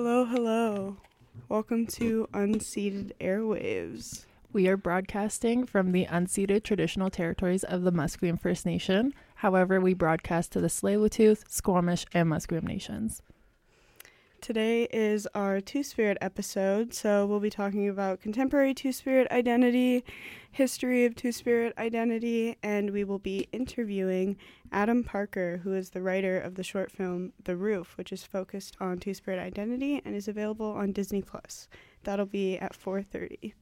Hello, hello. Welcome to Unceded Airwaves. We are broadcasting from the unceded traditional territories of the Musqueam First Nation. However, we broadcast to the Tsleil-Waututh, Squamish, and Musqueam nations. Today is our Two-Spirit episode, so we'll be talking about contemporary Two-Spirit identity, history of Two-Spirit identity, and we will be interviewing Adam Parker, who is the writer of the short film The Roof, which is focused on Two-Spirit identity and is available on Disney+. That'll be at 4:30.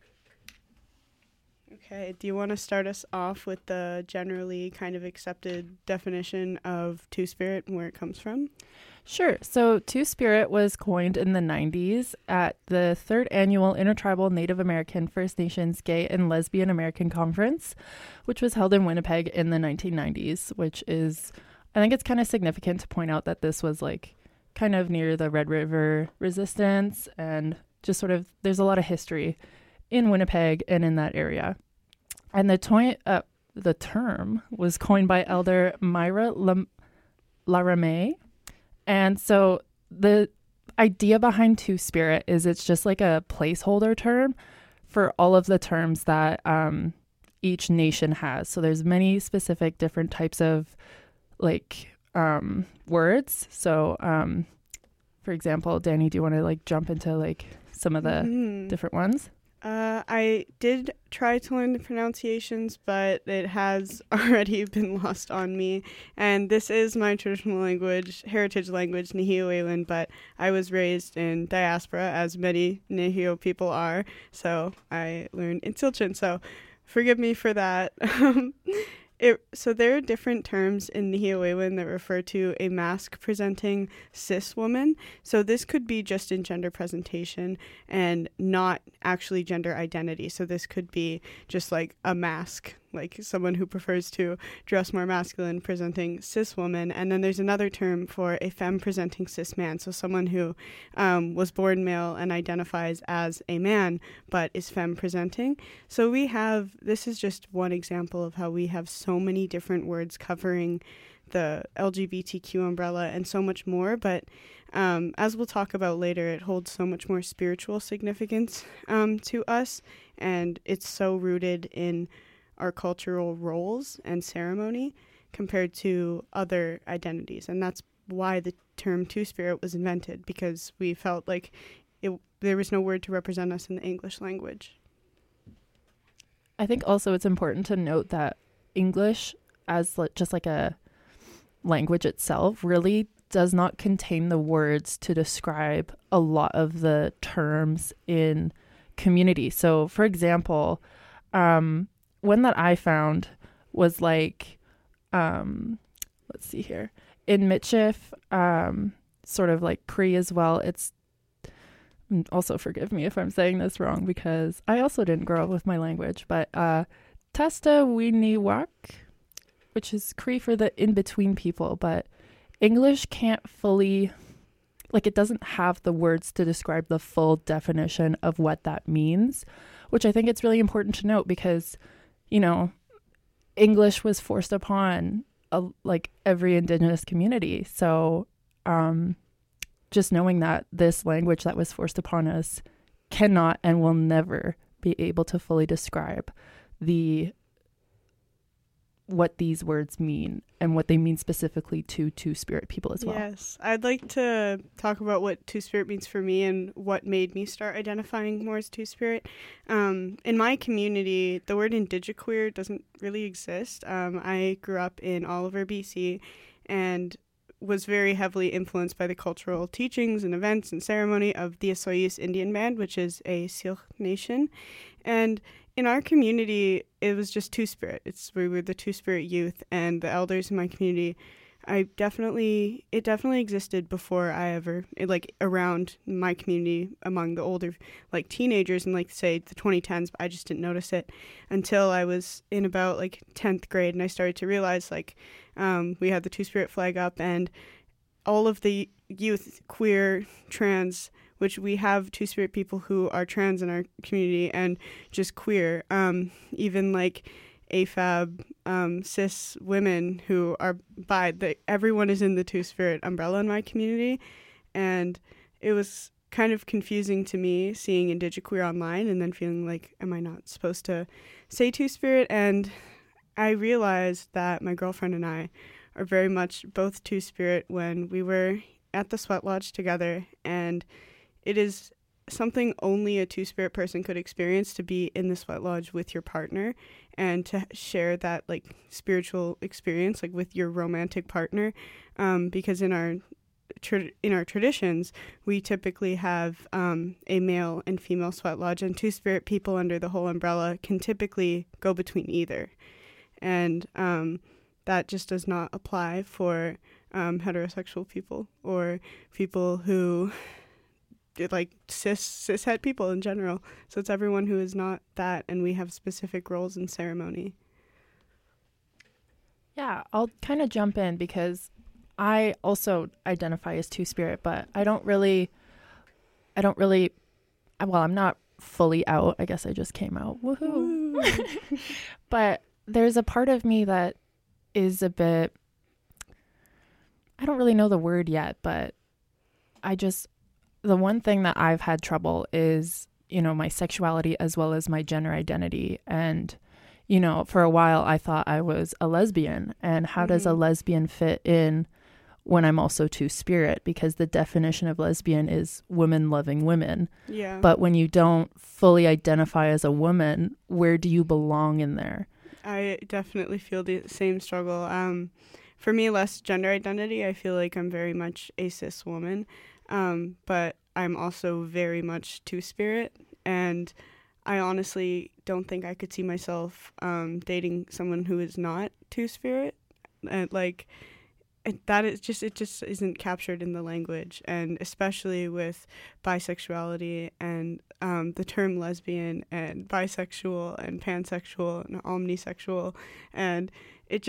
Okay, do you want to start us off with the generally kind of accepted definition of Two-Spirit and where it comes from? Sure. So Two-Spirit was coined in the 90s at the 3rd Annual Intertribal Native American First Nations Gay and Lesbian American Conference, which was held in Winnipeg in the 1990s, which is, I think it's kind of significant to point out that this was like kind of near the Red River Resistance and just sort of, there's a lot of history in Winnipeg and in that area. And the term was coined by Elder Myra Laramie. And so the idea behind Two-Spirit is it's just like a placeholder term for all of the terms that each nation has. So there's many specific different types of words. So for example, Danny, do you want to jump into some of the different ones? I did try to learn the pronunciations, but it has already been lost on me. And this is my traditional language, heritage language, Nihio-Wayland, but I was raised in diaspora, as many Nihio people are. So I learned in Tsiltchin, so forgive me for that. So there are different terms in Nihio-Wayland that refer to a mask-presenting cis woman. So this could be just in gender presentation and not actually gender identity. So this could be just like a mask, like someone who prefers to dress more masculine presenting cis woman. And then there's another term for a femme presenting cis man. So someone who was born male and identifies as a man, but is femme presenting. So this is just one example of how we have so many different words covering the LGBTQ umbrella and so much more. But as we'll talk about later, it holds so much more spiritual significance to us. And it's so rooted in our cultural roles and ceremony compared to other identities. And that's why the term Two-Spirit was invented, because we felt like there was no word to represent us in the English language. I think also it's important to note that English as just like a language itself really does not contain the words to describe a lot of the terms in community. So for example, one that I found was let's see here, in Michif, sort of like Cree as well. It's also, forgive me if I'm saying this wrong because I also didn't grow up with my language, but Testa Winiwak, which is Cree for the in-between people, but English can't fully, it doesn't have the words to describe the full definition of what that means, which I think it's really important to note because, English was forced upon every Indigenous community. So just knowing that this language that was forced upon us cannot and will never be able to fully describe what these words mean and what they mean specifically to Two-Spirit people as well. Yes, I'd like to talk about what Two-Spirit means for me and what made me start identifying more as Two-Spirit. In my community, the word indigiqueer doesn't really exist. I grew up in Oliver, BC, and was very heavily influenced by the cultural teachings and events and ceremony of the Osoyoos Indian Band, which is a Syilx nation. And in our community, it was just Two-Spirit. We were the Two-Spirit youth, and the elders in my community, it definitely existed before I ever, around my community among the older, teenagers in, say, the 2010s, but I just didn't notice it until I was in about, 10th grade, and I started to realize, we had the Two-Spirit flag up, and all of the youth, queer, trans, which we have Two-Spirit people who are trans in our community and just queer, even AFAB, cis women who are bi. Everyone is in the Two-Spirit umbrella in my community, and it was kind of confusing to me seeing Indigiqueer online and then feeling like, am I not supposed to say Two-Spirit? And I realized that my girlfriend and I are very much both Two-Spirit when we were at the Sweat Lodge together, and it is something only a Two-Spirit person could experience, to be in the Sweat Lodge with your partner and to share that like spiritual experience like with your romantic partner, because in our traditions, we typically have a male and female Sweat Lodge, and Two-Spirit people under the whole umbrella can typically go between either. And that just does not apply for heterosexual people or people who like cishet people in general. So it's everyone who is not that, and we have specific roles in ceremony. Yeah, I'll kind of jump in because I also identify as Two-Spirit, but I don't really, well, I'm not fully out. I guess I just came out. Woohoo. But there's a part of me that is a bit, I don't really know the word yet, but the one thing that I've had trouble is, my sexuality as well as my gender identity. And, for a while I thought I was a lesbian, and how does a lesbian fit in when I'm also Two-Spirit? Because the definition of lesbian is women loving women. Yeah. But when you don't fully identify as a woman, where do you belong in there? I definitely feel the same struggle. For me, less gender identity, I feel like I'm very much a cis woman, but I'm also very much Two-Spirit, and I honestly don't think I could see myself dating someone who is not Two-Spirit. It just isn't captured in the language, and especially with bisexuality and the term lesbian and bisexual and pansexual and omnisexual, and it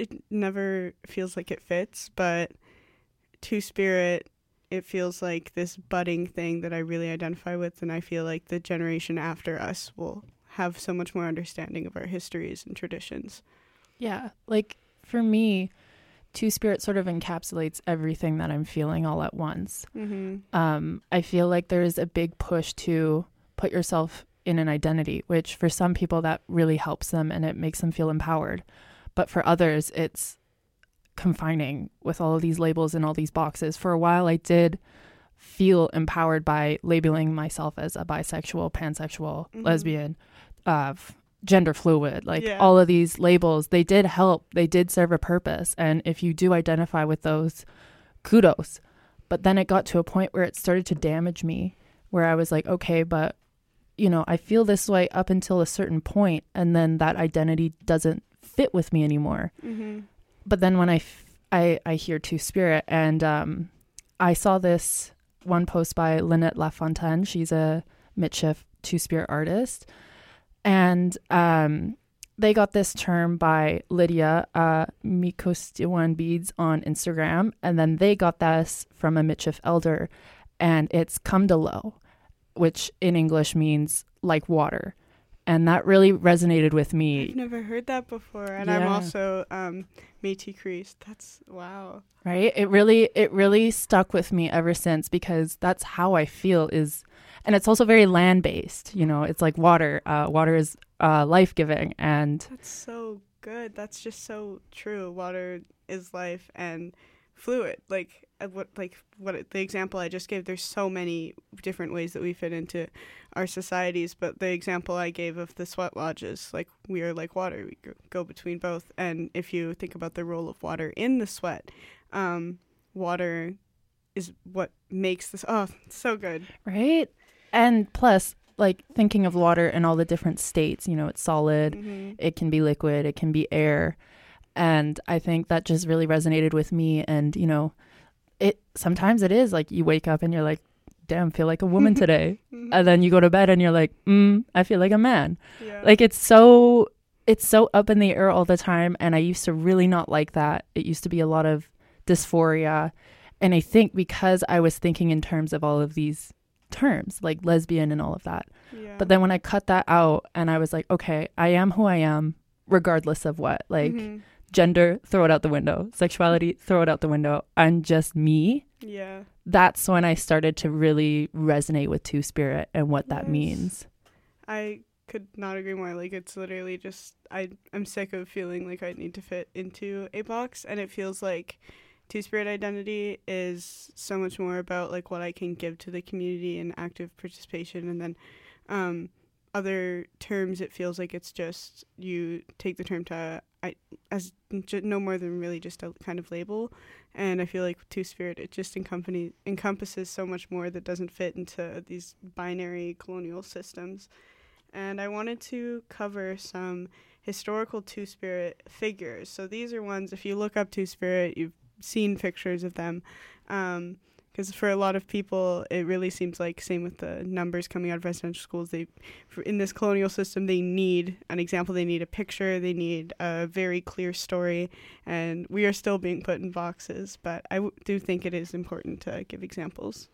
never feels like it fits. But Two-Spirit, it feels like this budding thing that I really identify with, and I feel like the generation after us will have so much more understanding of our histories and traditions. Yeah, like for me, Two-Spirit sort of encapsulates everything that I'm feeling all at once. Mm-hmm. I feel like there is a big push to put yourself in an identity, which for some people that really helps them and it makes them feel empowered. But for others, it's confining with all of these labels and all these boxes. For a while, I did feel empowered by labeling myself as a bisexual, pansexual, lesbian, gender fluid, all of these labels. They did help. They did serve a purpose. And if you do identify with those, kudos. But then it got to a point where it started to damage me, where I was like, okay, but I feel this way up until a certain point, and then that identity doesn't fit with me anymore. Mm-hmm. But then when I hear Two-Spirit, and I saw this one post by Lynette Lafontaine. She's a Michif Two-Spirit artist. And they got this term by Lydia Mikostiwan Beads on Instagram. And then they got this from a Michif elder. And it's Kamdalo, which in English means like water. And that really resonated with me. I've never heard that before. And Yeah. I'm also Métis Christ. That's wow. Right? It really stuck with me ever since, because that's how I feel and it's also very land-based. It's like water. Water is life-giving. And That's so good. That's just so true. Water is life and fluid. The example I just gave, there's so many different ways that we fit into our societies, but the example I gave of the sweat lodges, like we are like water, we go between both. And if you think about the role of water in the sweat, water is what makes this, it's so good. right? And plus, thinking of water in all the different states, it's solid, it can be liquid, it can be air. And I think that just really resonated with me. And, sometimes it is like you wake up and you're like, damn, feel like a woman today. And then you go to bed and you're like, I feel like a man. Yeah. It's so up in the air all the time. And I used to really not like that. It used to be a lot of dysphoria. And I think because I was thinking in terms of all of these terms, like lesbian and all of that. Yeah. But then when I cut that out and I was like, okay, I am who I am, regardless of what, gender, throw it out the window. Sexuality, throw it out the window. I'm just me. Yeah. That's when I started to really resonate with Two-Spirit and what that means. I could not agree more. Like, it's literally just, I'm sick of feeling like I need to fit into a box, and it feels like Two-Spirit identity is so much more about like what I can give to the community and active participation, and then other terms, it feels like it's just you take the term to as no more than really just a kind of label. And I feel like with Two-Spirit, it just encompasses so much more that doesn't fit into these binary colonial systems. And I wanted to cover some historical Two-Spirit figures. So these are ones, if you look up Two-Spirit, you've seen pictures of them. Because for a lot of people, it really seems like, same with the numbers coming out of residential schools, in this colonial system, they need an example, they need a picture, they need a very clear story, and we are still being put in boxes, but I do think it is important to give examples.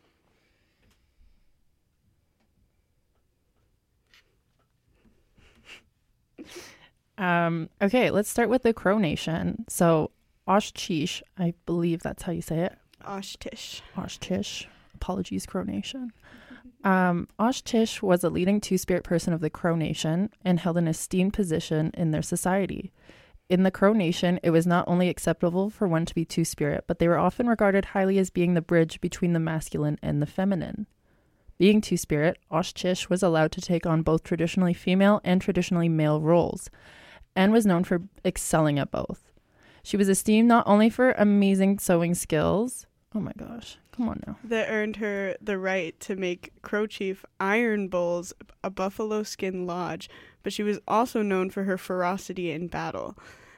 Okay, let's start with the Crow Nation. So Osh-Tisch, I believe that's how you say it. Osh-Tisch. Osh-Tisch. Apologies, Crow Nation. Osh-Tisch was a leading Two-Spirit person of the Crow Nation and held an esteemed position in their society. In the Crow Nation, it was not only acceptable for one to be Two-Spirit, but they were often regarded highly as being the bridge between the masculine and the feminine. Being Two-Spirit, Osh-Tisch was allowed to take on both traditionally female and traditionally male roles, and was known for excelling at both. She was esteemed not only for amazing sewing skills, oh my gosh, come on now, that earned her the right to make Crow Chief iron bowls, a buffalo skin lodge, but she was also known for her ferocity in battle.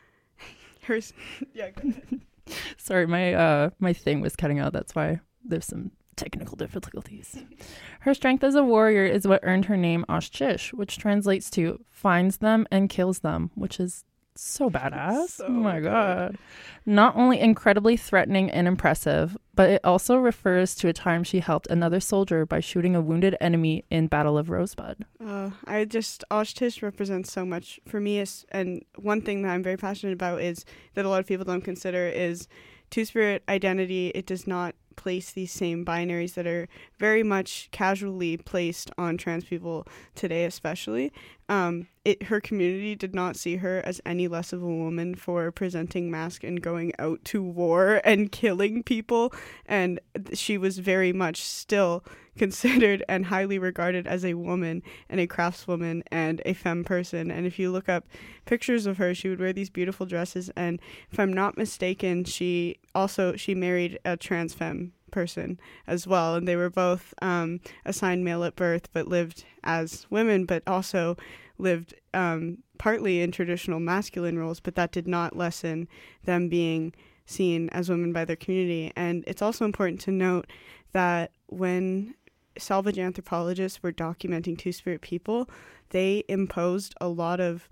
Yeah, go ahead. Sorry, my thing was cutting out, that's why there's some technical difficulties. Her strength as a warrior is what earned her name Osh-Tisch, which translates to finds them and kills them, which is so badass. So oh my good. God. Not only incredibly threatening and impressive, but it also refers to a time she helped another soldier by shooting a wounded enemy in Battle of Rosebud. Osh-Tisch represents so much for me, and one thing that I'm very passionate about is that a lot of people don't consider is Two-Spirit identity. It does not place these same binaries that are very much casually placed on trans people today, especially. Her community did not see her as any less of a woman for presenting masc and going out to war and killing people, and she was very much still considered and highly regarded as a woman and a craftswoman and a femme person. And if you look up pictures of her, she would wear these beautiful dresses, and if I'm not mistaken, she married a trans femme person as well, and they were both assigned male at birth but lived as women, but also lived partly in traditional masculine roles, but that did not lessen them being seen as women by their community. And it's also important to note that when salvage anthropologists were documenting Two-Spirit people, they imposed a lot of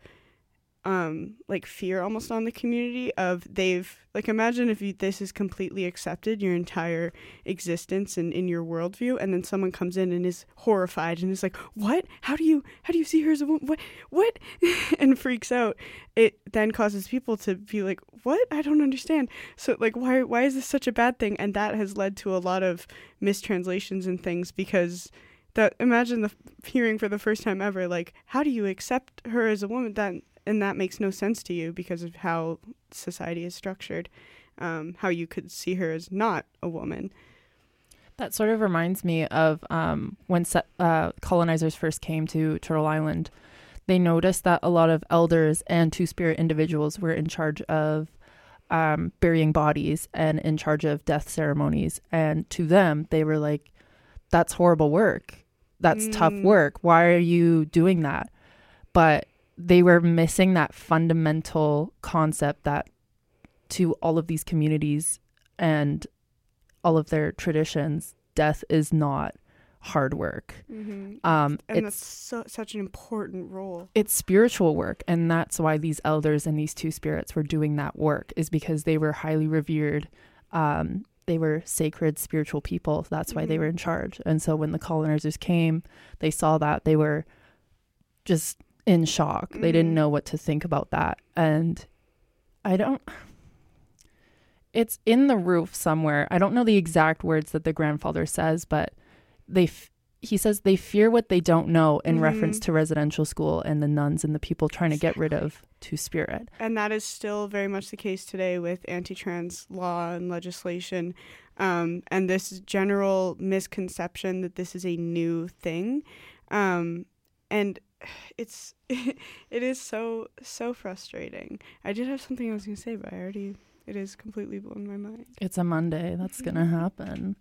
fear almost on the community of imagine if this is completely accepted your entire existence and in your worldview, and then someone comes in and is horrified and is like, what, how do you see her as a woman, what and freaks out. It then causes people to be like, what, I don't understand. So why is this such a bad thing? And that has led to a lot of mistranslations and things, because imagine hearing for the first time ever, like, how do you accept her as a woman? And that makes no sense to you because of how society is structured, how you could see her as not a woman. That sort of reminds me of when colonizers first came to Turtle Island. They noticed that a lot of elders and Two-Spirit individuals were in charge of burying bodies and in charge of death ceremonies. And to them, they were like, that's horrible work. That's tough work. Why are you doing that? But they were missing that fundamental concept that to all of these communities and all of their traditions, death is not hard work. Mm-hmm. And that's such an important role. It's spiritual work. And that's why these elders and these Two-Spirits were doing that work, is because they were highly revered. They were sacred spiritual people. That's why they were in charge. And so when the colonizers came, they saw that, they were just in shock. They didn't know what to think about that. And it's in the roof somewhere. I don't know the exact words that the grandfather says, but he says they fear what they don't know in reference to residential school and the nuns and the people trying to get rid of Two-Spirit. And that is still very much the case today with anti-trans law and legislation, and this general misconception that this is a new thing. And it is so frustrating. I did have something I was going to say, but it is completely blown my mind. It's a Monday. That's going to happen.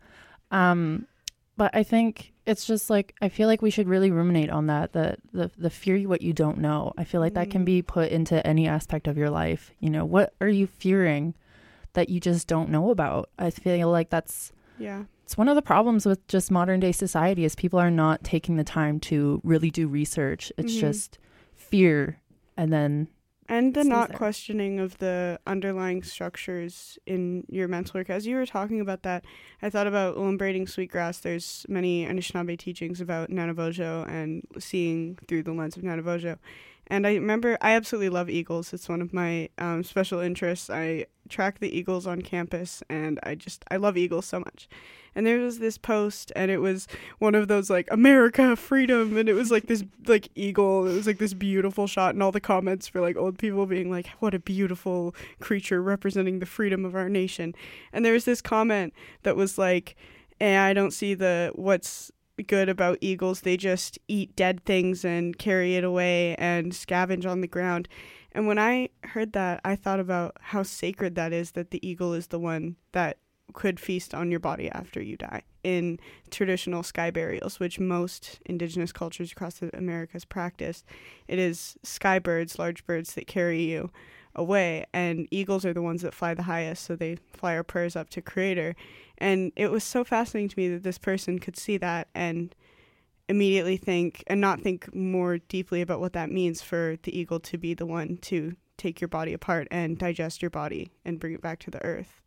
But I think it's just like, I feel like we should really ruminate on that, the fear what you don't know. I feel like that can be put into any aspect of your life. You know, what are you fearing that you just don't know about? I feel like it's one of the problems with just modern day society is people are not taking the time to really do research. It's just fear and the not questioning of the underlying structures in your mental work. As you were talking about that, I thought about braiding sweetgrass. There's many Anishinaabe teachings about Nanovojo and seeing through the lens of Nanovojo. And I remember, I absolutely love eagles. It's one of my special interests. I track the eagles on campus, and I love eagles so much. And there was this post, and it was one of those, like, America, freedom, and it was, like, this, like, eagle. It was, like, this beautiful shot, and all the comments were, like, old people being like, what a beautiful creature representing the freedom of our nation. And there was this comment that was like, I don't see what's good about eagles. They just eat dead things and carry it away and scavenge on the ground. And when I heard that, I thought about how sacred that is, that the eagle is the one that could feast on your body after you die in traditional sky burials, which most indigenous cultures across the Americas practice. It is sky birds, large birds that carry you away, and eagles are the ones that fly the highest, so they fly our prayers up to Creator. And it was so fascinating to me that this person could see that and immediately think, and not think more deeply about what that means for the eagle to be the one to take your body apart and digest your body and bring it back to the earth.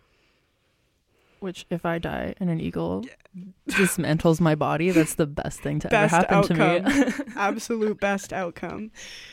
Which, if I die and an eagle dismantles my body, that's the best thing to ever happen to me. Absolute best outcome.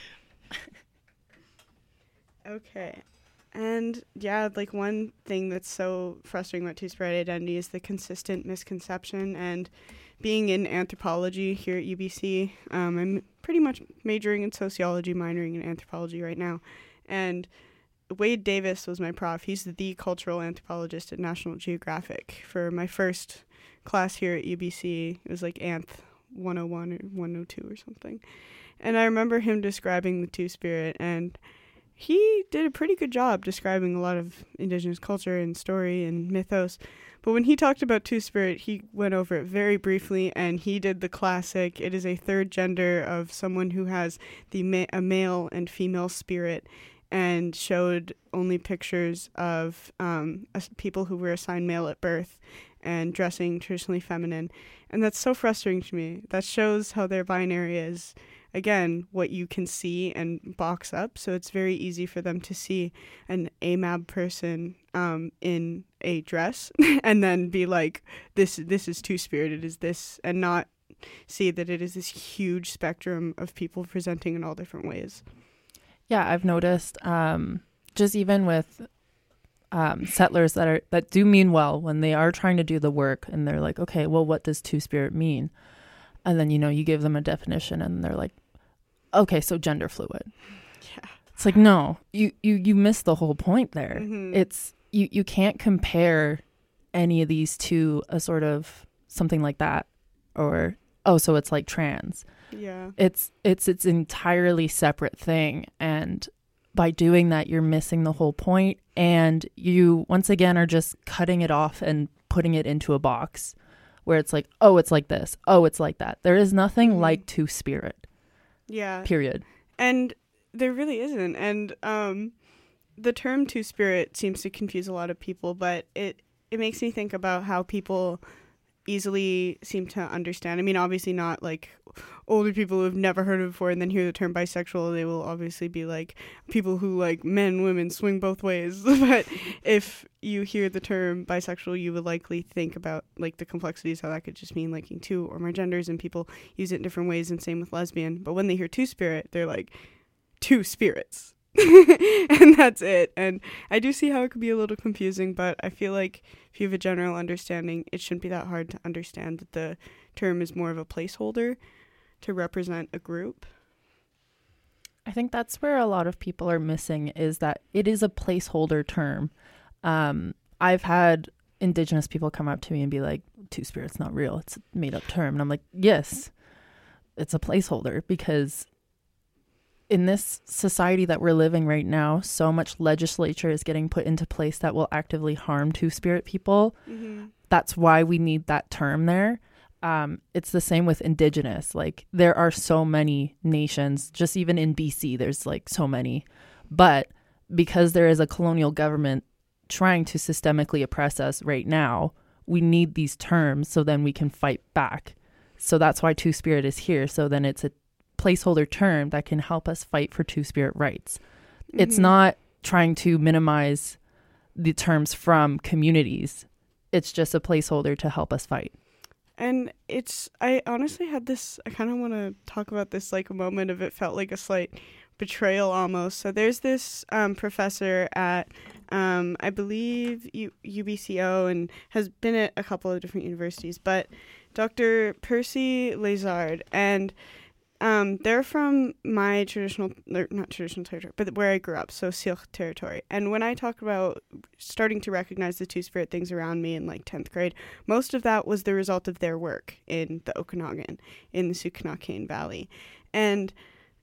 Okay. And yeah, like, one thing that's so frustrating about Two-Spirit identity is the consistent misconception. And being in anthropology here at UBC, I'm pretty much majoring in sociology, minoring in anthropology right now. And Wade Davis was my prof. He's the cultural anthropologist at National Geographic. For my first class here at UBC, it was like Anth 101 or 102 or something. And I remember him describing the Two-Spirit, and he did a pretty good job describing a lot of indigenous culture and story and mythos. But when he talked about Two-Spirit, he went over it very briefly, and he did the classic, it is a third gender of someone who has a male and female spirit, and showed only pictures of people who were assigned male at birth and dressing traditionally feminine. And that's so frustrating to me. That shows how their binary is, again, what you can see and box up. So it's very easy for them to see an AMAB person in a dress and then be like, this is Two-Spirit, it is this, and not see that it is this huge spectrum of people presenting in all different ways. Yeah, I've noticed just even with settlers that do mean well when they are trying to do the work, and they're like, okay, well, what does Two-Spirit mean? And then, you give them a definition, and they're like, okay, so gender fluid. Yeah. It's like, no, you missed the whole point there. Mm-hmm. It's you can't compare any of these to a sort of something like that, or so it's like trans. Yeah. It's entirely separate thing, and by doing that you're missing the whole point, and you once again are just cutting it off and putting it into a box where it's like, oh, it's like this, oh, it's like that. There is nothing like Two-Spirit. Yeah. Period. And there really isn't. And the term Two-Spirit seems to confuse a lot of people, but it makes me think about how people easily seem to understand. I mean, obviously not like older people who have never heard of it before and then hear the term bisexual, they will obviously be like people who like men, women, swing both ways. But if you hear the term bisexual, you would likely think about like the complexities, how that could just mean liking two or more genders, and people use it in different ways, and same with lesbian. But when they hear Two-Spirit, they're like, two spirits. and that's it. And I do see how it could be a little confusing, but I feel like if you have a general understanding, it shouldn't be that hard to understand that the term is more of a placeholder to represent a group. I think that's where a lot of people are missing, is that it is a placeholder term. I've had Indigenous people come up to me and be like, Two-Spirit's not real. It's a made-up term. And I'm like, yes, it's a placeholder, because in this society that we're living right now, so much legislature is getting put into place that will actively harm Two-Spirit people. Mm-hmm. That's why we need that term there. It's the same with Indigenous. Like, there are so many nations, just even in BC, there's like so many. But because there is a colonial government trying to systemically oppress us right now, we need these terms so then we can fight back. So that's why Two-Spirit is here. So then it's a placeholder term that can help us fight for Two-Spirit rights. Mm-hmm. It's not trying to minimize the terms from communities. It's just a placeholder to help us fight. And I honestly had this, I kind of want to talk about this like a moment of it felt like a slight betrayal almost. So there's this professor at, I believe, UBCO, and has been at a couple of different universities, but Dr. Percy Lazard, and they're from my not traditional territory, but where I grew up, so Syilx territory. And when I talk about starting to recognize the Two-Spirit things around me in like 10th grade, most of that was the result of their work in the Okanagan, in the Sukanakin Valley. And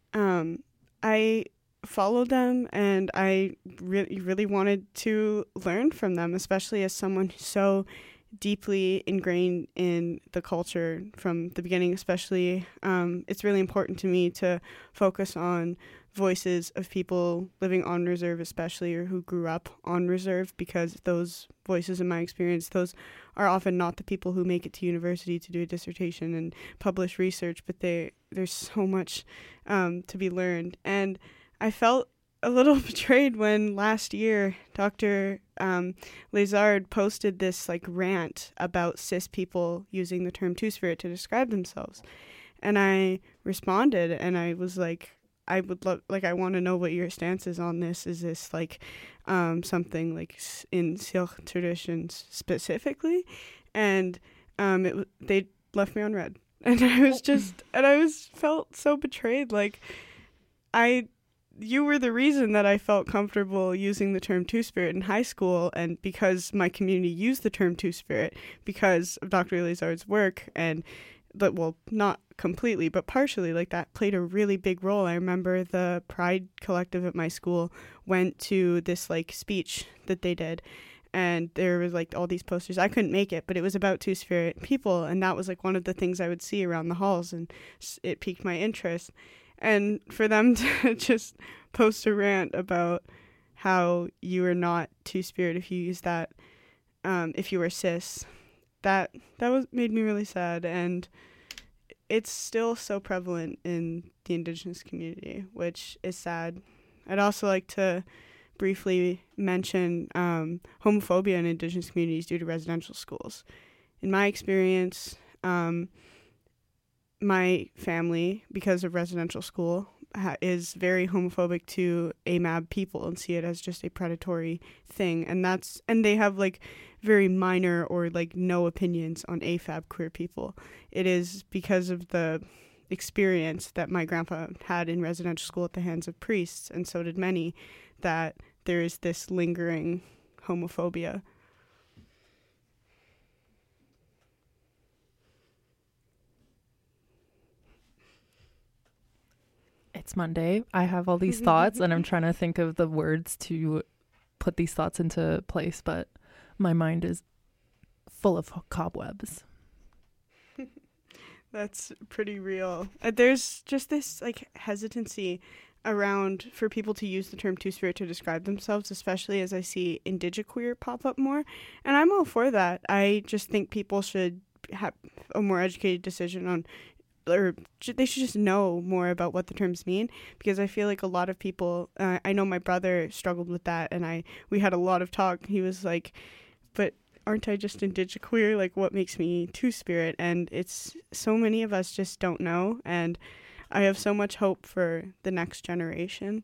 I followed them, and I really wanted to learn from them, especially as someone who's so deeply ingrained in the culture from the beginning. Especially it's really important to me to focus on voices of people living on reserve, especially, or who grew up on reserve, because those voices, in my experience, those are often not the people who make it to university to do a dissertation and publish research, but there's so much to be learned. And I felt a little betrayed when last year Dr. Lazard posted this like rant about cis people using the term Two-Spirit to describe themselves. And I responded, and I was like, I would love, like, I want to know what your stance is on this. Is this like something like in Syilx traditions specifically? And they left me on red. And I felt so betrayed. Like, you were the reason that I felt comfortable using the term Two-Spirit in high school, and because my community used the term Two-Spirit because of Dr. Lazard's work, and well, not completely, but partially, like, that played a really big role. I remember the Pride Collective at my school went to this like speech that they did, and there was like all these posters. I couldn't make it, but it was about Two-Spirit people, and that was like one of the things I would see around the halls, and it piqued my interest. And for them to just post a rant about how you are not Two-Spirit if you use that, if you were cis, that made me really sad. And it's still so prevalent in the Indigenous community, which is sad. I'd also like to briefly mention homophobia in Indigenous communities due to residential schools. In my experience, my family, because of residential school, is very homophobic to AMAB people and see it as just a predatory thing. And they have like very minor or like no opinions on AFAB queer people. It is because of the experience that my grandpa had in residential school at the hands of priests, and so did many, that there is this lingering homophobia. It's Monday. I have all these thoughts, and I'm trying to think of the words to put these thoughts into place, but my mind is full of cobwebs. That's pretty real. There's just this like hesitancy around for people to use the term Two-Spirit to describe themselves, especially as I see indigiqueer pop up more. And I'm all for that. I just think people should have a more educated decision on, or they should just know more about what the terms mean, because I feel like a lot of people, I know my brother struggled with that, and we had a lot of talk. He was like, but aren't I just indigiqueer? Like, what makes me Two-Spirit? And it's so many of us just don't know, and I have so much hope for the next generation.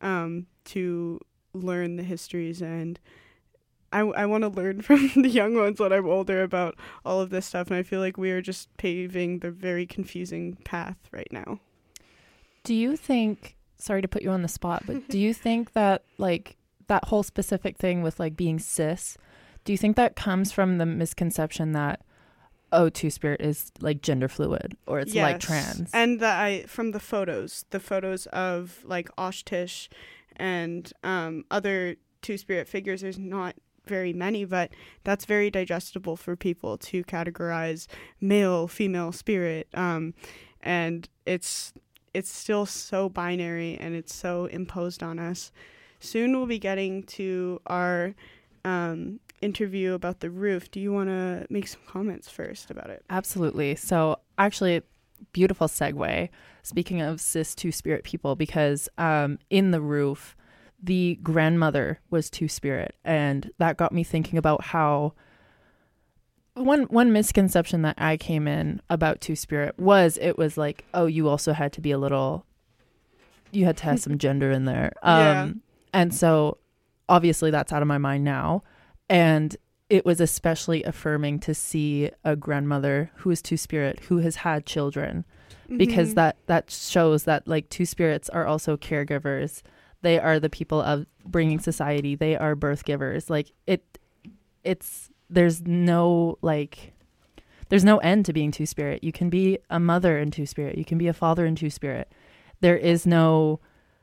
to learn the histories, and I want to learn from the young ones when I'm older about all of this stuff, and I feel like we are just paving the very confusing path right now. Do you think, sorry to put you on the spot, but do you think that like that whole specific thing with like being cis, do you think that comes from the misconception that, oh, Two-Spirit is like gender fluid or it's like trans? And from the photos of like Oshtish and other Two-Spirit figures, there's not very many, but that's very digestible for people to categorize male, female spirit, and it's still so binary and it's so imposed on us. Soon we'll be getting to our interview about the roof. Do you want to make some comments first about it? Absolutely. So actually, beautiful segue, speaking of cis Two-Spirit people, because in the roof, the grandmother was Two-Spirit, and that got me thinking about how one misconception that I came in about Two-Spirit was it was like, oh, you also had to be you had to have some gender in there. And so obviously that's out of my mind now. And it was especially affirming to see a grandmother who is Two-Spirit, who has had children, because that shows that like Two-Spirits are also caregivers. They are the people of bringing society. They are birth givers. Like there's no end to being Two-Spirit. You can be a mother in Two-Spirit. You can be a father in Two-Spirit. There is no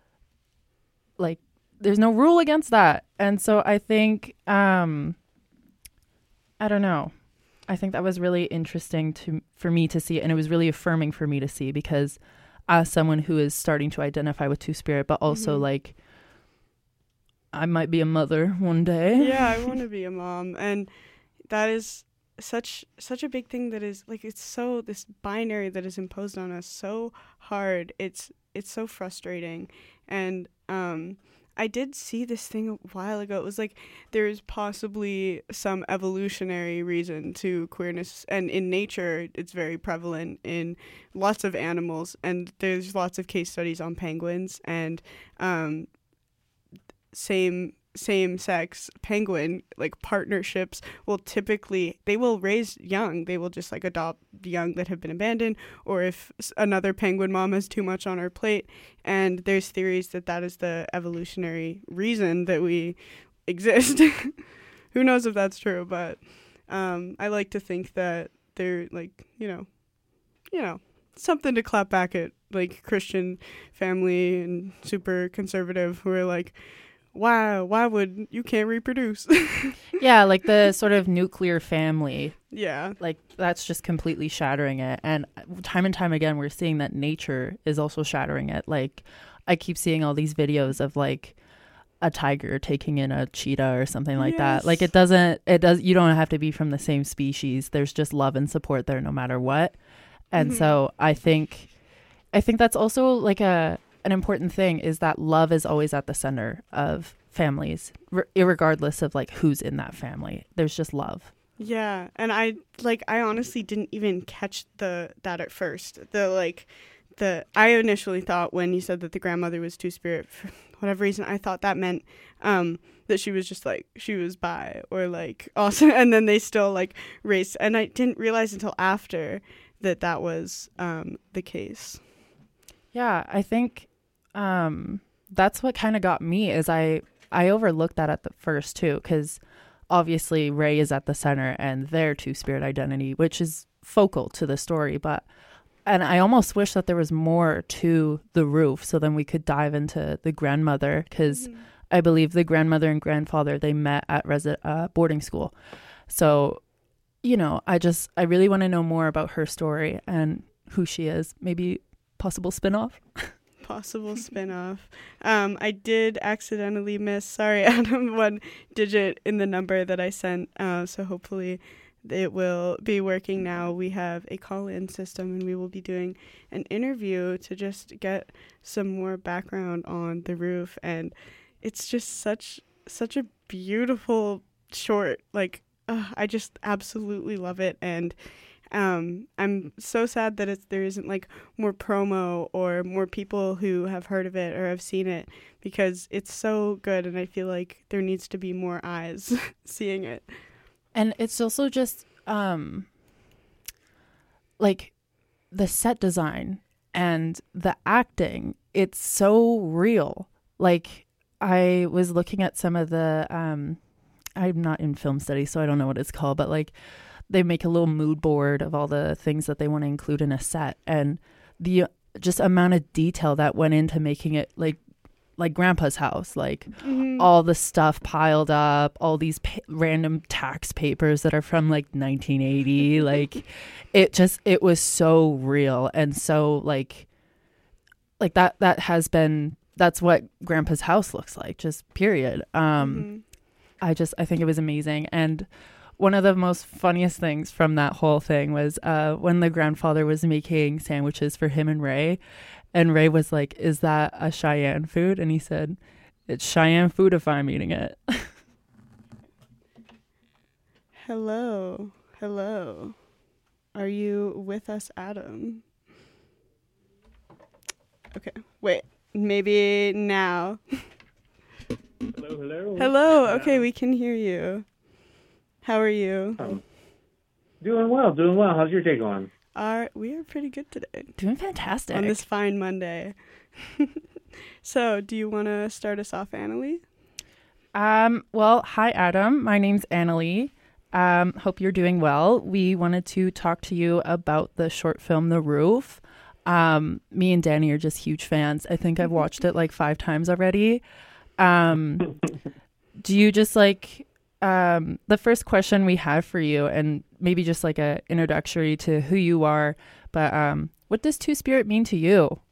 there's no rule against that. And so I think, I don't know. I think that was really interesting for me to see. And it was really affirming for me to see, because as someone who is starting to identify with Two-Spirit, but also like, I might be a mother one day. Yeah, I want to be a mom. And that is such a big thing that is like, it's so, this binary that is imposed on us so hard. It's so frustrating. And I did see this thing a while ago. It was like there's possibly some evolutionary reason to queerness, and in nature it's very prevalent in lots of animals, and there's lots of case studies on penguins, and same-sex penguin like partnerships will typically, they will raise young, they will just like adopt young that have been abandoned, or if another penguin mom has too much on her plate. And there's theories that is the evolutionary reason that we exist. Who knows if that's true, but I like to think that they're like, you know something to clap back at like Christian family and super conservative who are like, wow, why would you can't reproduce? Yeah, like the sort of nuclear family. Yeah. Like that's just completely shattering it. And time and time again, we're seeing that nature is also shattering it. Like I keep seeing all these videos of like a tiger taking in a cheetah or something like that. Like you don't have to be from the same species. There's just love and support there no matter what. And so I think that's also like an important thing, is that love is always at the center of families, irregardless of like who's in that family. There's just love. Yeah, and I honestly didn't even catch that at first. I initially thought when you said that the grandmother was Two-Spirit, for whatever reason, I thought that meant that she was just like, she was bi or like awesome, and then they still like race, and I didn't realize until after that was the case. Yeah, I think that's what kind of got me, is I overlooked that at the first too, because obviously Ray is at the center and their Two-Spirit identity, which is focal to the story. And I almost wish that there was more to the roof, so then we could dive into the grandmother, because I believe the grandmother and grandfather, they met at boarding school. So, I really want to know more about her story and who she is. Maybe possible spinoff. Possible spin-off. I did accidentally miss, sorry Adam, one digit in the number that I sent, so hopefully it will be working now. We have a call-in system, and we will be doing an interview to just get some more background on the roof. And it's just such a beautiful short, like I just absolutely love it. And I'm so sad that there isn't like more promo or more people who have heard of it or have seen it, because it's so good, and I feel like there needs to be more eyes seeing it. And it's also just like the set design and the acting, it's so real. Like, I was looking at some of the I'm not in film studies, so I don't know what it's called, but like they make a little mood board of all the things that they want to include in a set, and the just amount of detail that went into making it like Grandpa's house, like all the stuff piled up, all these random tax papers that are from like 1980. Like it was so real, and so like that's what Grandpa's house looks like, just period. I think it was amazing. And one of the most funniest things from that whole thing was when the grandfather was making sandwiches for him and Ray. And Ray was like, "Is that a Cheyenne food?" And he said, "It's Cheyenne food if I'm eating it." Hello. Hello. Are you with us, Adam? Okay. Wait. Maybe now. Hello, hello. Hello. Okay, we can hear you. How are you? Doing well, doing well. How's your day going? We are pretty good today. Doing fantastic. On this fine Monday. So, do you want to start us off, Annalie? Well, hi, Adam. My name's Annalie. Hope you're doing well. We wanted to talk to you about the short film, The Roof. Me and Danny are just huge fans. I think I've watched it like 5 times already. Do you just like, the first question we have for you, and maybe just like a introductory to who you are, but what does Two-Spirit mean to you?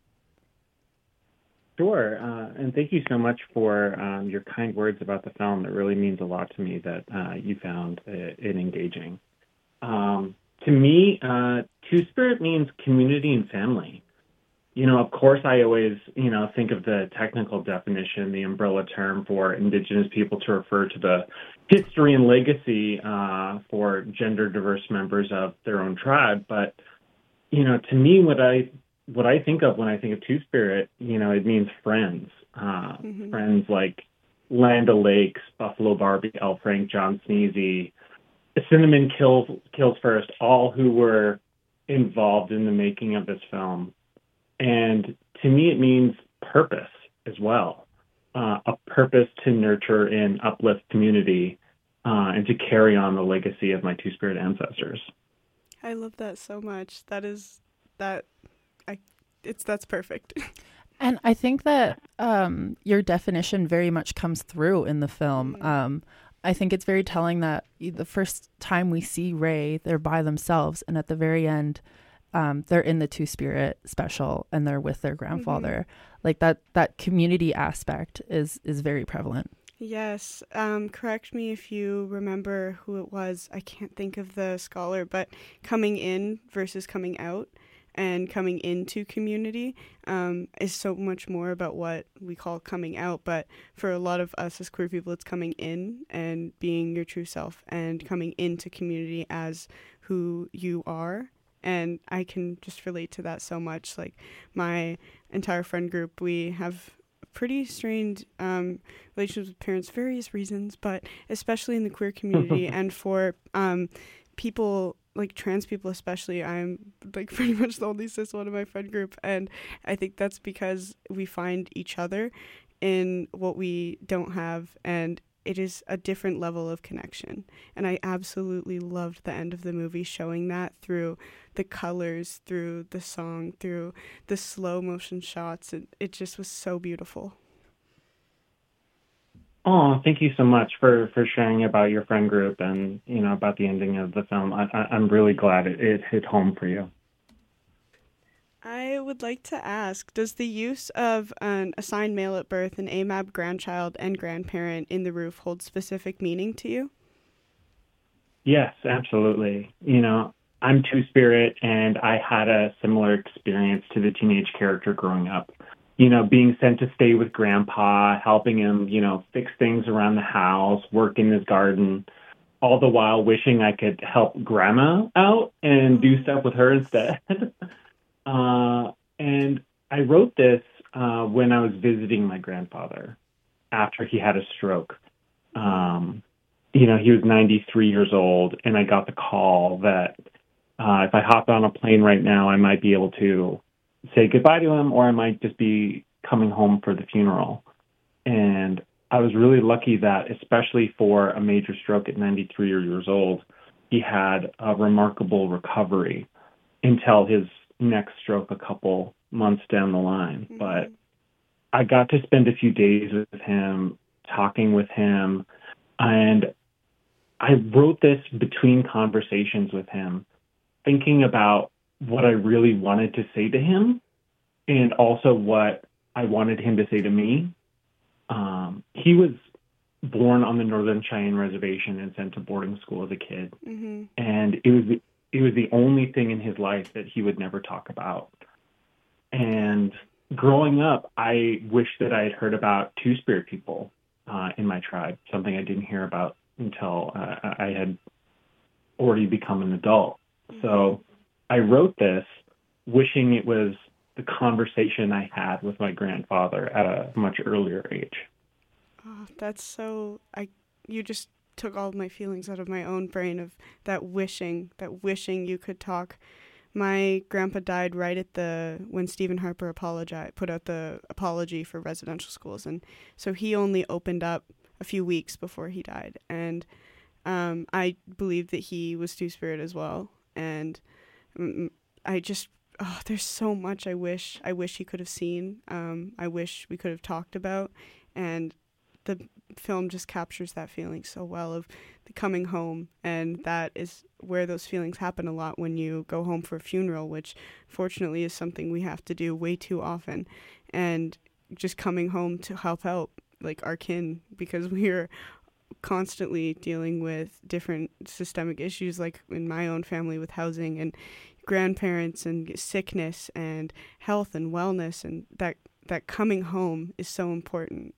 Sure, and thank you so much for your kind words about the film. It really means a lot to me that you found it engaging. To me, Two-Spirit means community and family. You know, of course, I always, think of the technical definition, the umbrella term for Indigenous people to refer to the history and legacy for gender diverse members of their own tribe. But, to me, what I think of when I think of Two-Spirit, it means friends. Friends like Land O'Lakes, Buffalo Barbie, L. Frank, John Sneezy, Cinnamon Kills First, all who were involved in the making of this film. And to me, it means purpose as well, a purpose to nurture and uplift community and to carry on the legacy of my Two-Spirit ancestors. I love that so much. That's perfect. And I think that your definition very much comes through in the film. I think it's very telling that the first time we see Ray, they're by themselves, and at the very end, they're in the Two-Spirit special and they're with their grandfather. Like that community aspect is very prevalent. Yes. Correct me if you remember who it was. I can't think of the scholar, but coming in versus coming out and coming into community is so much more about what we call coming out. But for a lot of us as queer people, it's coming in and being your true self and coming into community as who you are. And I can just relate to that so much. Like, my entire friend group, we have pretty strained relationships with parents, various reasons, but especially in the queer community and for people, like trans people especially. I'm like pretty much the only cis one in my friend group, and I think that's because we find each other in what we don't have, and it is a different level of connection. And I absolutely loved the end of the movie showing that through the colors, through the song, through the slow motion shots. And it just was so beautiful. Oh, thank you so much for sharing about your friend group and, about the ending of the film. I'm really glad it hit home for you. I would like to ask, does the use of an assigned male at birth, an AMAB grandchild and grandparent in The Roof hold specific meaning to you? Yes, absolutely. I'm Two-Spirit, and I had a similar experience to the teenage character growing up. Being sent to stay with Grandpa, helping him, fix things around the house, work in his garden. all the while wishing I could help grandma out and do stuff with her instead. And I wrote this when I was visiting my grandfather after he had a stroke. He was 93 years old, and I got the call that if I hopped on a plane right now, I might be able to say goodbye to him, or I might just be coming home for the funeral. And I was really lucky that, especially for a major stroke at 93 years old, he had a remarkable recovery until his next stroke a couple months down the line. Mm-hmm. But I got to spend a few days with him, talking with him, and I wrote this between conversations with him, thinking about what I really wanted to say to him and also what I wanted him to say to me. He was born on the Northern Cheyenne Reservation and sent to boarding school as a kid. Mm-hmm. And it was the only thing in his life that he would never talk about. And growing up, I wish that I had heard about Two-Spirit people in my tribe, something I didn't hear about until I had already become an adult. Mm-hmm. So I wrote this wishing it was the conversation I had with my grandfather at a much earlier age. Oh, that's so... You just took all of my feelings out of my own brain of that wishing you could talk. My grandpa died right at when Stephen Harper put out the apology for residential schools, and so he only opened up a few weeks before he died, and I believe that he was Two-Spirit as well, and there's so much I wish he could have seen. I wish we could have talked about, and the film just captures that feeling so well of the coming home, and that is where those feelings happen a lot when you go home for a funeral, which fortunately is something we have to do way too often, and just coming home to help out like our kin, because we're constantly dealing with different systemic issues, like in my own family with housing and grandparents and sickness and health and wellness, and that coming home is so important.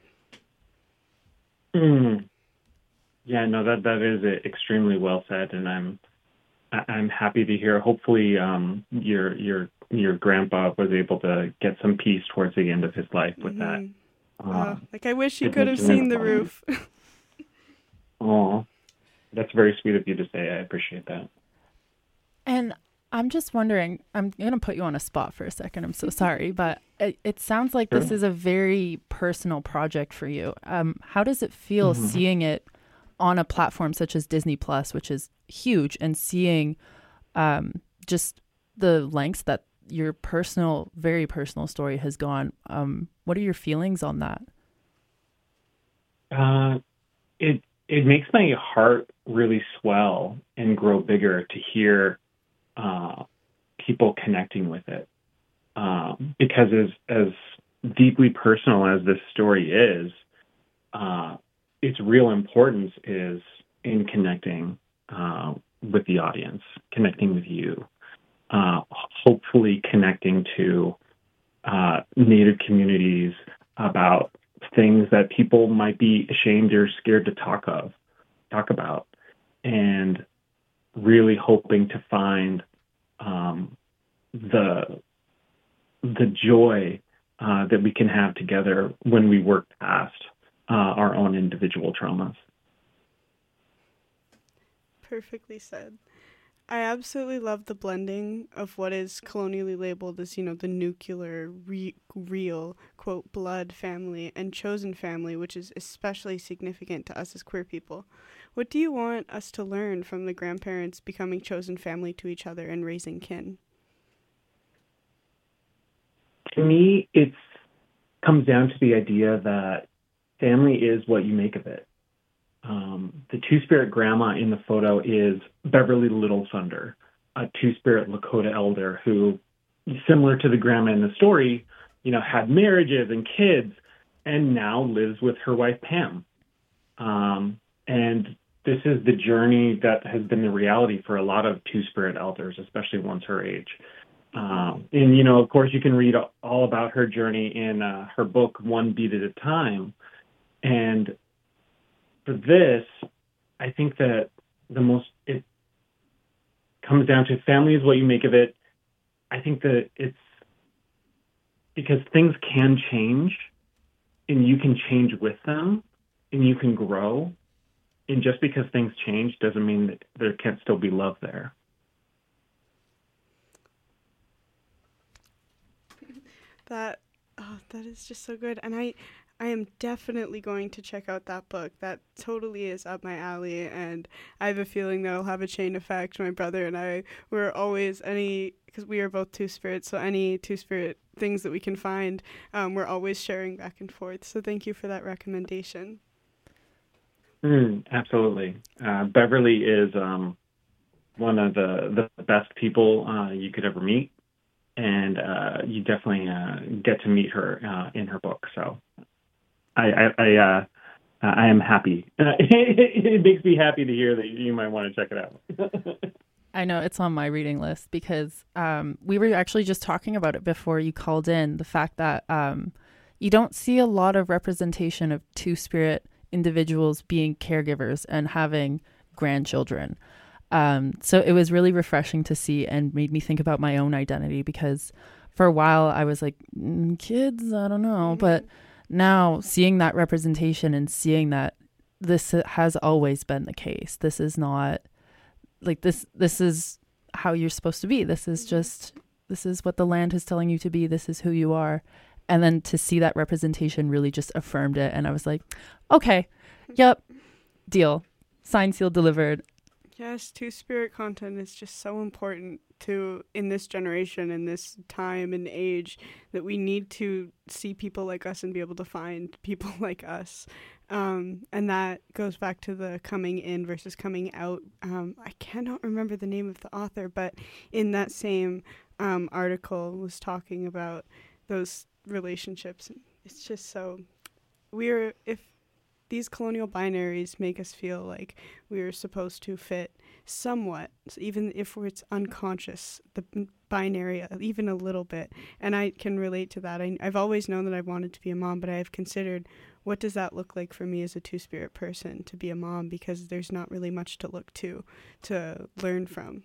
Yeah, no, that is extremely well said, and I'm happy to hear. Hopefully, your grandpa was able to get some peace towards the end of his life with that. I wish you could have seen the roof. Oh, that's very sweet of you to say. I appreciate that. And I'm just wondering, I'm going to put you on a spot for a second. I'm so sorry, but it sounds like This is a very personal project for you. How does it feel seeing it on a platform such as Disney Plus, which is huge, and seeing just the lengths that your very personal story has gone? What are your feelings on that? It makes my heart really swell and grow bigger to hear people connecting with it, because as deeply personal as this story is, its real importance is in connecting with the audience, connecting with you, hopefully connecting to Native communities about things that people might be ashamed or scared to talk about, and really hoping to find the joy that we can have together when we work past our own individual traumas. Perfectly said. I absolutely love the blending of what is colonially labeled as, the nuclear, real, quote, blood family and chosen family, which is especially significant to us as queer people. What do you want us to learn from the grandparents becoming chosen family to each other and raising kin? To me, it comes down to the idea that family is what you make of it. The Two-Spirit grandma in the photo is Beverly Little Thunder, a Two-Spirit Lakota elder who, similar to the grandma in the story, had marriages and kids, and now lives with her wife, Pam. And this is the journey that has been the reality for a lot of Two-Spirit elders, especially ones her age. And, of course, you can read all about her journey in her book, One Beat at a Time. And for this, I think that it comes down to family is what you make of it. I think that it's because things can change and you can change with them and you can grow. And just because things change doesn't mean that there can't still be love there. That is just so good. And I am definitely going to check out that book. That totally is up my alley, and I have a feeling that it'll have a chain effect. My brother and I were always because we are both two-spirits, so any two-spirit things that we can find, we're always sharing back and forth. So thank you for that recommendation. Absolutely. Beverly is one of the best people you could ever meet, and you definitely get to meet her in her book. So I am happy. It makes me happy to hear that you might want to check it out. I know it's on my reading list because we were actually just talking about it before you called in, the fact that you don't see a lot of representation of two-spirit individuals being caregivers and having grandchildren. So it was really refreshing to see and made me think about my own identity, because for a while I was like, kids, I don't know. But now seeing that representation and seeing that this has always been the case. This is not like this is how you're supposed to be. This is what the land is telling you to be. This is who you are. And then to see that representation really just affirmed it. And I was like, okay, yep, deal. Signed, sealed, delivered. Yes, two-spirit content is just so important in this generation, in this time and age, that we need to see people like us and be able to find people like us. And that goes back to the coming in versus coming out. I cannot remember the name of the author, but in that same article was talking about those relationships. It's just so if these colonial binaries make us feel like we're supposed to fit somewhat, even if it's unconscious, the binary, even a little bit. And I can relate to that. I've always known that I wanted to be a mom, but I have considered, what does that look like for me as a two-spirit person to be a mom? Because there's not really much to look to learn from.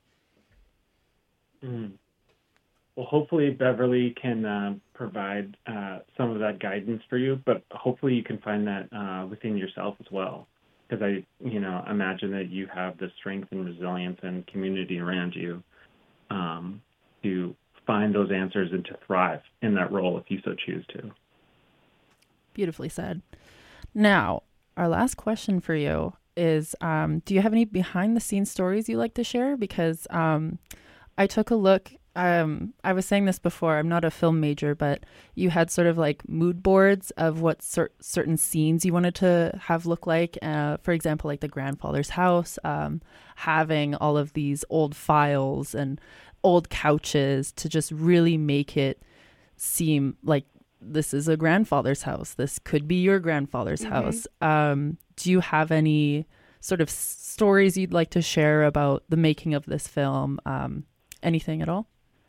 Well, hopefully Beverly can provide some of that guidance for you, but hopefully you can find that within yourself as well. Because I imagine that you have the strength and resilience and community around you to find those answers and to thrive in that role if you so choose to. Beautifully said. Now, our last question for you is, do you have any behind-the-scenes stories you like to share? Because I took a look. I was saying this before, I'm not a film major, but you had sort of like mood boards of what certain scenes you wanted to have look like. For example, like the grandfather's house, having all of these old files and old couches to just really make it seem like this is a grandfather's house. This could be your grandfather's house. Do you have any sort of stories you'd like to share about the making of this film? Anything at all?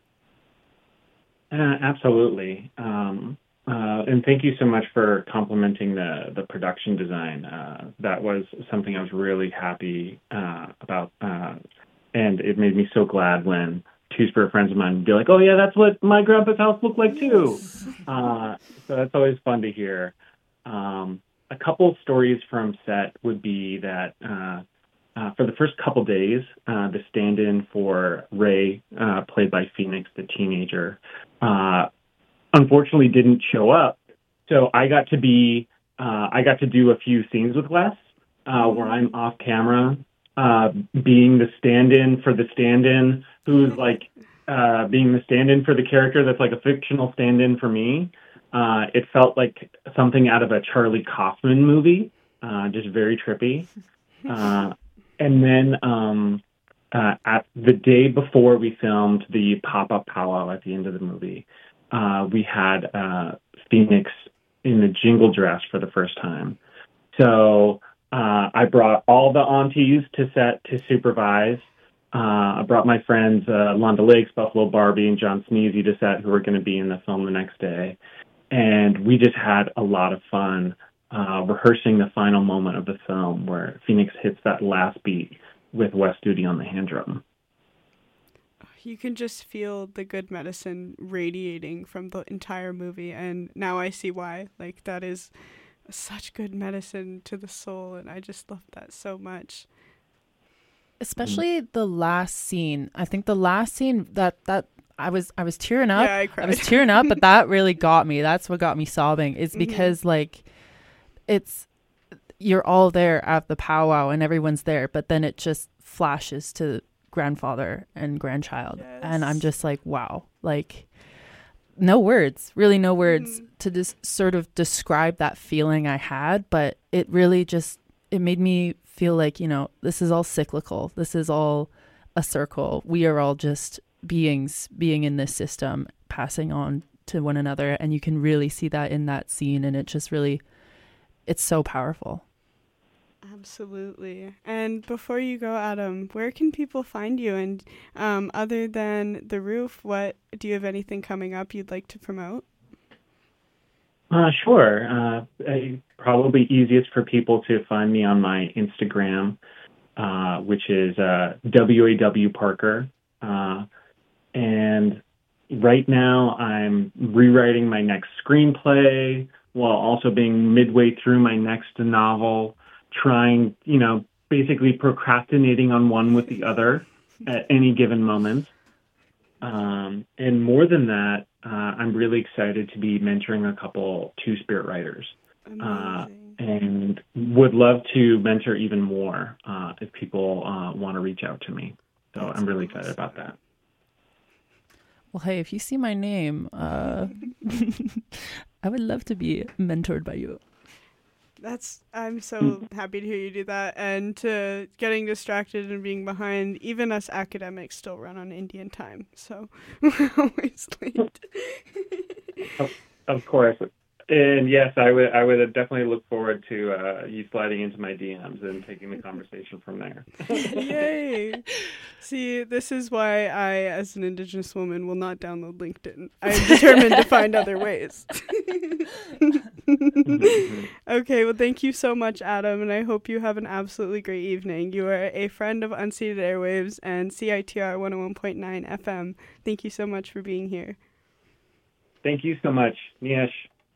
Absolutely. And thank you so much for complimenting the production design. That was something I was really happy about. And it made me so glad when two-spirit friends of mine would be like, oh, yeah, that's what my grandpa's house looked like, too. So that's always fun to hear. A couple stories from set would be that for the first couple days, the stand-in for Ray, played by Phoenix, the teenager, unfortunately didn't show up. So I got to do a few scenes with Wes, where I'm off camera, being the stand-in for the stand-in, who's like being the stand-in for the character that's like a fictional stand-in for me. It felt like something out of a Charlie Kaufman movie, just very trippy. And then at the day before we filmed the pop-up powwow at the end of the movie, we had Phoenix in the jingle dress for the first time. So I brought all the aunties to set to supervise. I brought my friends Londa Lakes, Buffalo Barbie, and John Sneezy to set, who were going to be in the film the next day. And we just had a lot of fun rehearsing the final moment of the film where Phoenix hits that last beat with Wes Studi on the hand drum. You can just feel the good medicine radiating from the entire movie, and now I see why. Like, that is such good medicine to the soul, and I just love that so much. Especially the last scene. I think the last scene that I was tearing up. Yeah, I cried. I was tearing up, but that really got me. That's what got me sobbing. Is because like you're all there at the powwow and everyone's there, but then it just flashes to grandfather and grandchild. Yes. And I'm just like, wow, like no words, really no words to just sort of describe that feeling I had, but it really just, it made me feel like, you know, this is all cyclical. This is all a circle. We are all just beings being in this system, passing on to one another. And you can really see that in that scene. And it just really, it's so powerful. Absolutely. And before you go, Adam, where can people find you? And other than The Roof, what do you have anything coming up you'd like to promote? Sure. Probably easiest for people to find me on my Instagram, which is WAW Parker. And right now I'm rewriting my next screenplay while also being midway through my next novel, trying, you know, basically procrastinating on one with the other at any given moment. And more than that, I'm really excited to be mentoring a couple Two-Spirit writers. And would love to mentor even more if people want to reach out to me. So I'm really excited about that. Well, hey, if you see my name, I would love to be mentored by you. I'm so happy to hear you do that, and to getting distracted and being behind. Even us academics still run on Indian time, so we're always late. Of course. And yes, I would definitely look forward to you sliding into my DMs and taking the conversation from there. Yay! See, this is why I, as an Indigenous woman, will not download LinkedIn. I am determined to find other ways. Okay, well, thank you so much, Adam, and I hope you have an absolutely great evening. You are a friend of Unceded Airwaves and CITR 101.9 FM. Thank you so much for being here. Thank you so much, Niesh.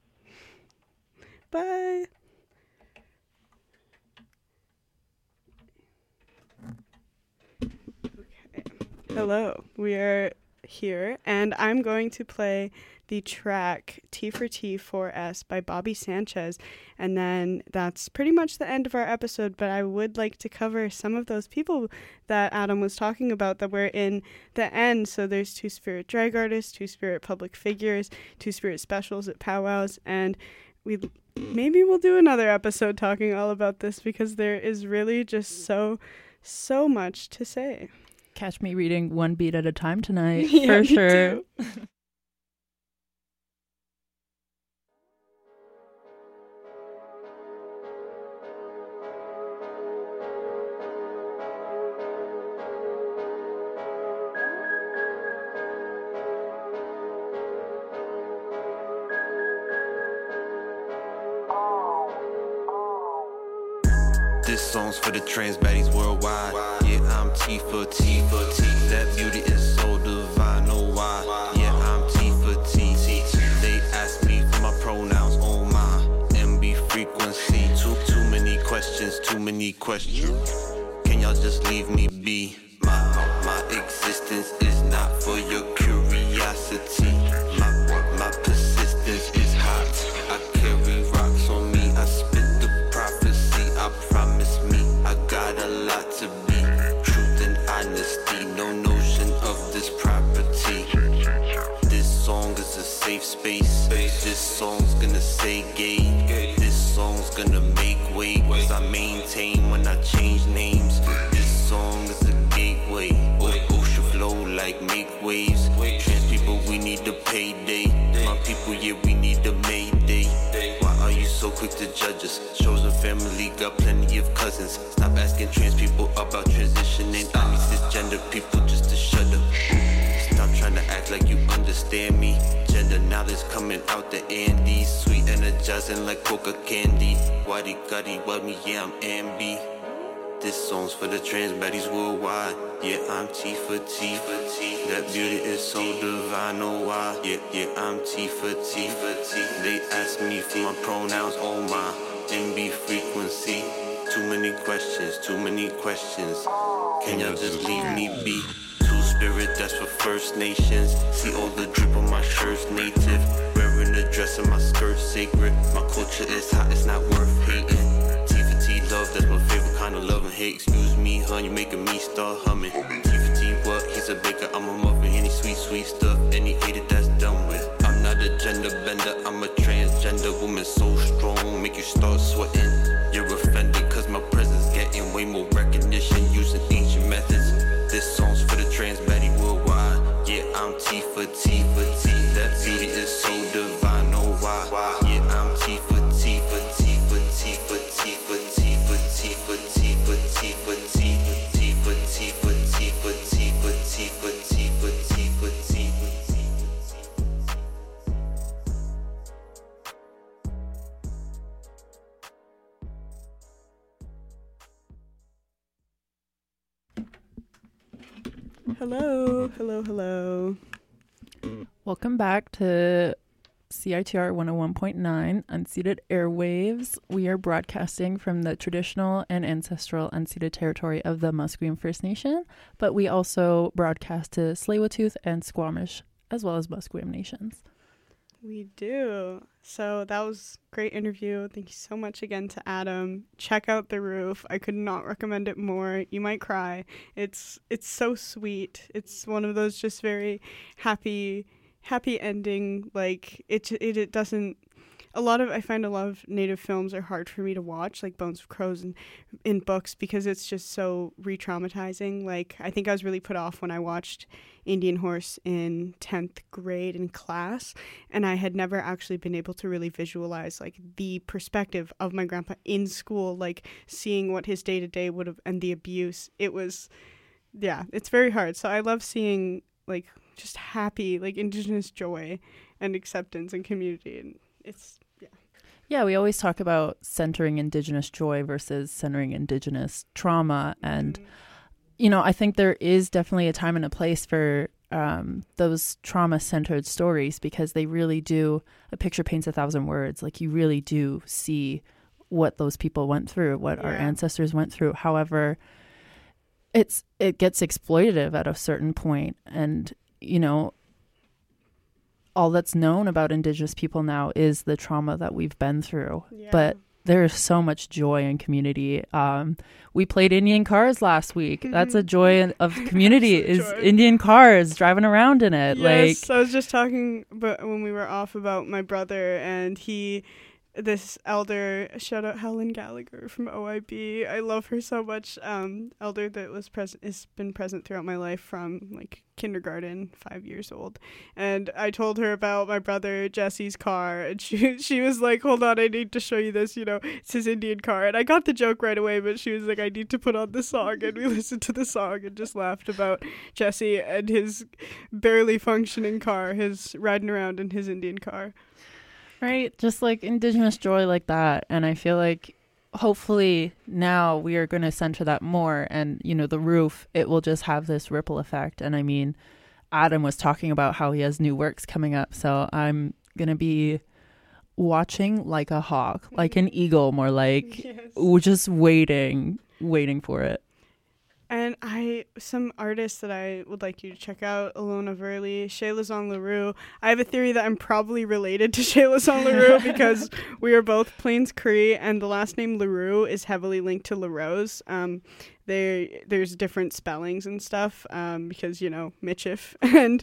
Bye. Okay. Hello, we are here, and I'm going to play the track T for T 4S by Bobby Sanchez, and then that's pretty much the end of our episode. But I would like to cover some of those people that Adam was talking about that were in the end. So there's Two-Spirit drag artists, Two-Spirit public figures, Two-Spirit specials at powwows, and maybe we'll do another episode talking all about this, because there is really just so much to say. Catch me reading one beat at a time tonight, Yeah, for me sure. too. This song's for the trans baddies worldwide. Yeah, I'm T for T for T. That beauty is so divine, know why? Yeah, I'm T for T. They ask me for my pronouns, oh my MB frequency. Too many questions, too many questions. Can y'all just leave me be? My existence is not for your curiosity. My persistence is hot. I carry rocks on me. I spit the prophecy. I promise me I got a lot to be. Truth and honesty, no notion of this property. This song is a safe space. This song's gonna say gay. This song's gonna make waves. I maintain when I change names. This song is a gateway. Ocean flow like make waves. Trans people, we need a payday. My people, yeah, we need a mayday. Why are you so quick to judge us? Chosen family got plenty of cousins. Stop asking trans people about transitioning. I need cisgender people just to shut up. Stop trying to act like you understand me. Gender knowledge coming out the Andes. Sweet energy energizing like coca candy. Waddy guddy, what me, yeah, I'm Ambi. This song's for the trans baddies worldwide. Yeah, I'm T for T. That beauty is so divine, oh why? Yeah, I'm T for T. They ask me for my pronouns, oh my. MB frequency. Too many questions. Can y'all just leave me be? Two-spirit, that's for First Nations. See all the drip on my shirts, native. Wearing a dress and my skirt sacred. My culture is hot, it's not worth hating. Love, that's my favorite kind of love and hate. Excuse me, hun, you making me start humming. T for T, what? He's a baker, I'm a muffin. Any sweet stuff, any hated, that's done with. I'm not a gender bender, I'm a transgender woman so strong, make you start sweating. You're offended, cause my presence getting way more recognition using ancient methods. This song's for the trans baddie worldwide. Yeah, I'm T for T. That beauty is so divine, oh why? Yeah, I'm T for T. Hello. Welcome back to CITR 101.9 Unceded Airwaves. We are broadcasting from the traditional and ancestral unceded territory of the Musqueam First Nation, but we also broadcast to Tsleil-Waututh and Squamish, as well as Musqueam nations. We do. So that was a great interview. Thank you so much again to Adam. Check out The Roof. I could not recommend it more. You might cry. It's so sweet. It's one of those just very happy ending. Like it doesn't. I find a lot of Native films are hard for me to watch, like Bones of Crows and in books, because it's just so re-traumatizing. Like, I think I was really put off when I watched Indian Horse in 10th grade in class, and I had never actually been able to really visualize, like, the perspective of my grandpa in school, like, seeing what his day-to-day would have, and the abuse. It was, yeah, it's very hard. So I love seeing, like, just happy, like, Indigenous joy and acceptance and community, and it's, yeah, we always talk about centering Indigenous joy versus centering Indigenous trauma. And, you know, I think there is definitely a time and a place for those trauma-centered stories, because they really do, a picture paints 1,000 words. Like, you really do see what those people went through, what our ancestors went through. However, it gets exploitative at a certain point. And, you know, all that's known about Indigenous people now is the trauma that we've been through. Yeah. But there's so much joy in community. We played Indian Cars last week. Mm-hmm. That's a joy of community, is joy. Indian cars, driving around in it. Yes, I was just talking when we were off about my brother, and this elder, shout out Helen Gallagher from OIB. I love her so much. Elder that has been present throughout my life from like kindergarten, 5 years old. And I told her about my brother Jesse's car, and she was like, "Hold on, I need to show you this. You know, it's his Indian car." And I got the joke right away, but she was like, "I need to put on the song," and we listened to the song and just laughed about Jesse and his barely functioning car, his riding around in his Indian car. Right, just like Indigenous joy like that. And I feel like hopefully now we are going to center that more. And, you know, The Roof, it will just have this ripple effect. And I mean, Adam was talking about how he has new works coming up. So I'm going to be watching like a hawk, like an eagle, more like just waiting for it. And some artists that I would like you to check out: Ilona Verley, Shayla LaRue. I have a theory that I'm probably related to Shayla LaRue because we are both Plains Cree, and the last name LaRue is heavily linked to LaRose. There's different spellings and stuff because, you know, Michif, and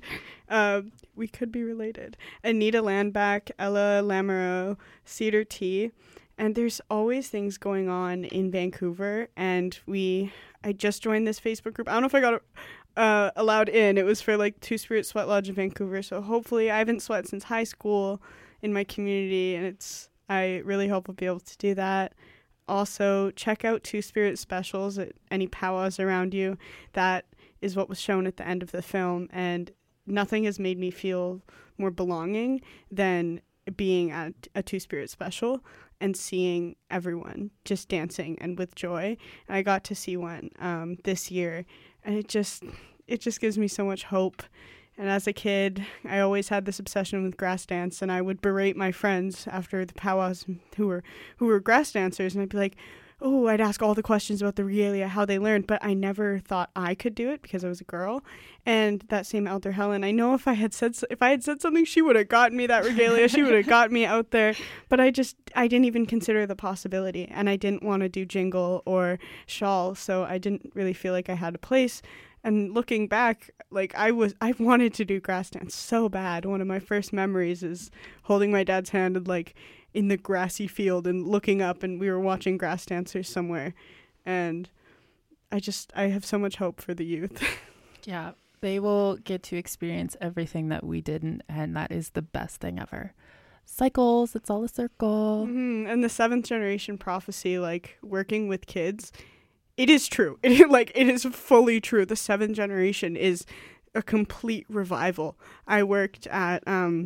we could be related. Anita Landback, Ella Lamoureux, Cedar T. And there's always things going on in Vancouver, and I just joined this Facebook group. I don't know if I got allowed in. It was for like Two Spirit Sweat Lodge in Vancouver. So hopefully, I haven't sweat since high school in my community, and I really hope I'll be able to do that. Also, check out Two Spirit specials at any powwows around you. That is what was shown at the end of the film, and nothing has made me feel more belonging than being at a Two-Spirit special and seeing everyone just dancing and with joy. And I got to see one this year, and it just gives me so much hope. And as a kid, I always had this obsession with grass dance, and I would berate my friends after the powwows who were grass dancers, and I'd be like, oh, I'd ask all the questions about the regalia, how they learned, but I never thought I could do it because I was a girl. And that same Elder Helen, I know if I had said something, she would have gotten me that regalia. She would have got me out there. But I didn't even consider the possibility, and I didn't want to do jingle or shawl, so I didn't really feel like I had a place. And looking back, like I wanted to do grass dance so bad. One of my first memories is holding my dad's hand and like in the grassy field and looking up, and we were watching grass dancers somewhere. And I have so much hope for the youth. Yeah, they will get to experience everything that we didn't, and that is the best thing ever. Cycles, it's all a circle. Mm-hmm. And the 7th generation prophecy, like working with kids, it is true. It is fully true. The 7th generation is a complete revival. I worked at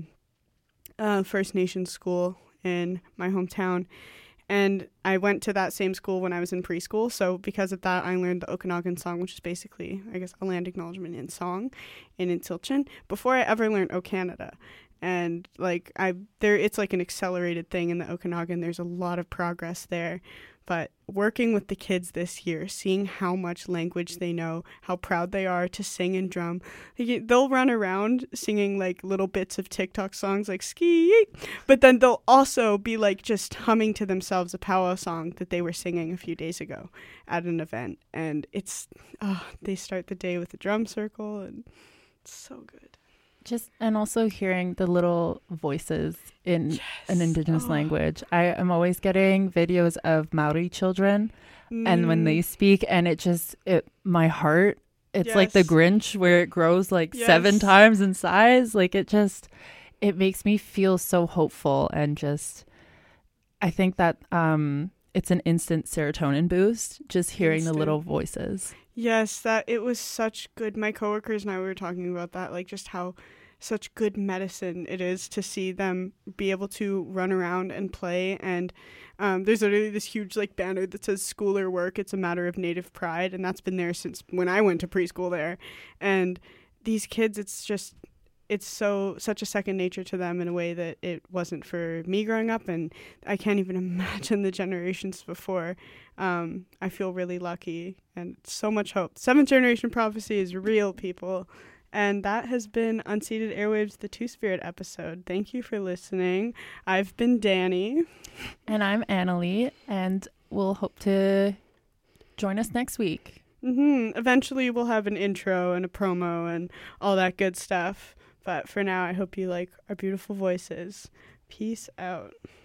First Nations school in my hometown, and I went to that same school when I was in preschool. So because of that, I learned the Okanagan song, which is basically, I guess, a land acknowledgement in song in Tsiltchin, before I ever learned O Canada. And like it's like an accelerated thing in the Okanagan. There's a lot of progress there. But working with the kids this year, seeing how much language they know, how proud they are to sing and drum. They'll run around singing like little bits of TikTok songs like ski, but then they'll also be like just humming to themselves a powwow song that they were singing a few days ago at an event. And they start the day with a drum circle, and it's so good. And also hearing the little voices in an Indigenous language. I am always getting videos of Maori children and when they speak, and my heart, it's like the Grinch where it grows like 7 times in size. Like it makes me feel so hopeful, and I think that it's an instant serotonin boost just hearing the little voices. Yes, that it was such good. My coworkers and I were talking about that, like just how such good medicine it is to see them be able to run around and play. And there's literally this huge like banner that says "Schooler work. It's a matter of Native pride," and that's been there since when I went to preschool there. And these kids, it's such a second nature to them in a way that it wasn't for me growing up, and I can't even imagine the generations before. I feel really lucky, and so much hope. 7th generation prophecy is real, people. And that has been Unceded Airwaves, the Two-Spirit episode. Thank you for listening. I've been Danny. And I'm Annalie, and we'll hope to join us next week. Eventually we'll have an intro and a promo and all that good stuff. But for now, I hope you like our beautiful voices. Peace out.